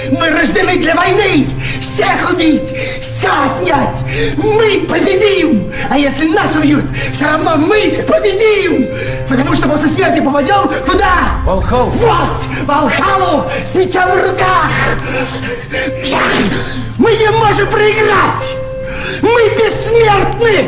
Мы рождены для войны. Всех убить, все отнять. Мы победим. А если нас убьют, все равно мы победим. Потому что после смерти попадем куда? Волхов. Вот, Волхову с мечом в руках. Мы не можем проиграть. Мы бессмертны.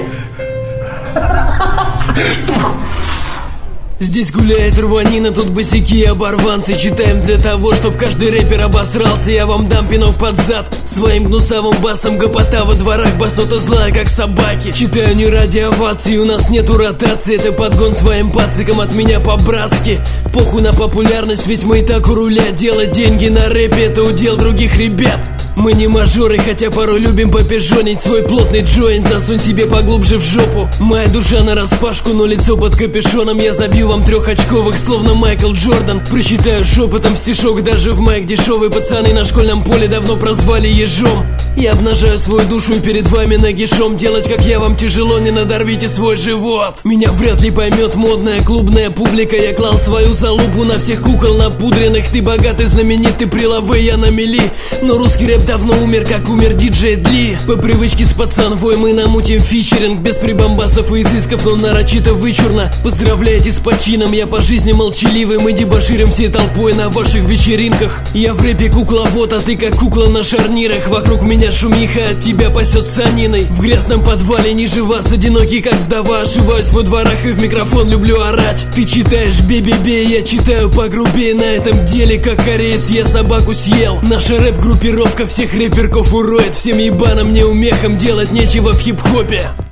Здесь гуляет рванина, тут босяки и оборванцы. Читаем для того, чтоб каждый рэпер обосрался. Я вам дам пинок под зад своим гнусавым басом. Гопота во дворах, басота злая, как собаки. Читаю не ради оваций, у нас нету ротации. Это подгон своим пацикам от меня по-братски. Похуй на популярность, ведь мы и так у руля. Делать деньги на рэпе — это удел других ребят. Мы не мажоры, хотя порой любим попижонить. Свой плотный джойнт засунь себе поглубже в жопу. Моя душа нараспашку, но лицо под капюшоном. Я забью вам трехочковых, словно Майкл Джордан. Прочитаю шепотом стишок даже в майк дешевый. Пацаны на школьном поле давно прозвали ежом. Я обнажаю свою душу и перед вами нагишом. Делать как я вам тяжело, не надорвите свой живот. Меня вряд ли поймет модная клубная публика. Я клал свою залупу на всех кукол напудренных. Ты богатый, знаменитый, прилавы, я на мели. Но русский рэп давно умер, как умер диджей Дли. По привычке с пацанвой мы намутим фичеринг. Без прибамбасов и изысков, но нарочито вычурно. Поздравляйте с почином, я по жизни молчаливый. Мы дебоширим всей толпой на ваших вечеринках. Я в рэпе кукловод, а ты как кукла на шарнирах. Вокруг меня шумиха, от тебя пасет саниной. В грязном подвале ниже вас, одинокий как вдова. Ошиваюсь во дворах и в микрофон люблю орать. Ты читаешь бе-бе-бе, я читаю погрубее. На этом деле, как кореец, я собаку съел. Наша рэп-группировка всех рэперков уроет. Всем ебаным неумехам делать нечего в хип-хопе.